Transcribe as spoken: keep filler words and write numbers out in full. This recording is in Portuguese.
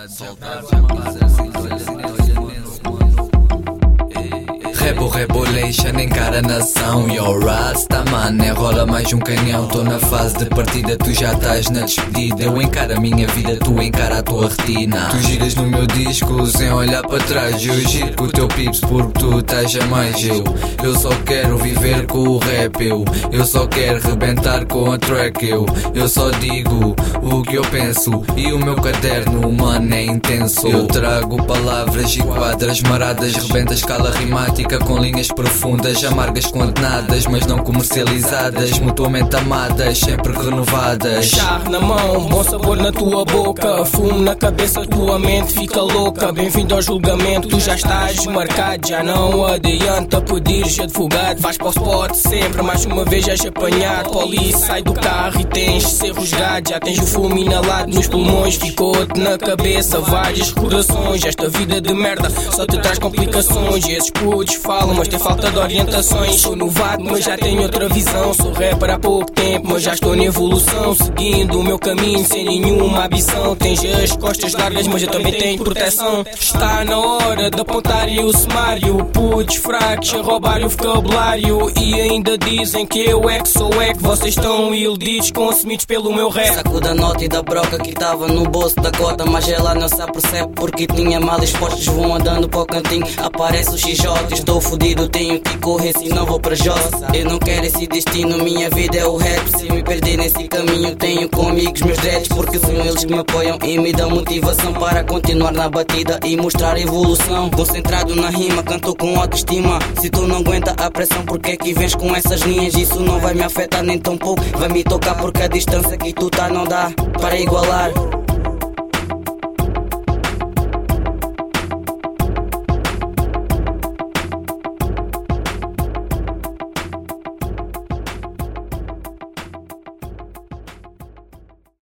Rebo Rebolation encara a nação. Yo Rasta man, é rola mais um canhão. Tô na fase de partida, tu já estás na despedida. Eu encaro a minha vida, tu encara a tua retina. Tu giras no meu disco sem olhar para trás. Eu giro com o teu pips porque tu estás a mais eu. Eu só quero viver com o rap eu. Eu só quero rebentar com a track eu. Eu só digo o que eu penso e o meu caderno, mano, é intenso. Eu trago palavras e quadras maradas. Rebenta a escala rimática com linhas profundas, amargas condenadas, mas não comercializadas, mutuamente amadas, sempre renovadas. Char na mão, bom sabor na tua boca, fumo na cabeça, tua mente fica louca. Bem-vindo ao julgamento, tu já estás marcado. Já não adianta pedires advogado. Vais para o spot sempre, mais uma vez és apanhado. Polícia sai do carro e tens de ser rusgado. Já tens o fumo inalado nos pulmões, ficou-te na cabeça várias recordações. Esta vida de merda só te traz complicações. E esses putos falam, mas tem falta de orientações. Sou novato, mas já tenho outra visão. Sou rapper há pouco tempo, mas já estou na evolução, seguindo o meu caminho sem nenhuma ambição. Tens as costas largas, mas eu também tenho proteção. Está na hora de apontarem o sumário. Putos fracos a roubarem o vocabulário. E ainda dizem que eu é que sou é que vocês estão iludidos, consumidos pelo meu rap. Saco da nota e da broca que estava no bolso da cota, mas ela não se apercebe porque tinha mal expostos. Vão andando para o cantinho, aparece o X J. Estou fudido, tenho que correr, senão vou para Jossa. Eu não quero esse destino, minha vida é o rap. Se me perder nesse caminho, tenho comigo os meus dreads, porque são eles que me apoiam e me dão motivação para continuar na batida e mostrar evolução. Concentrado na rima, canto com autoestima. Se tu não aguenta a pressão, porque é que vens com essas linhas? Isso não vai me afetar nem tão pouco, vai me tocar porque a distância que tu tá não dá para igualar.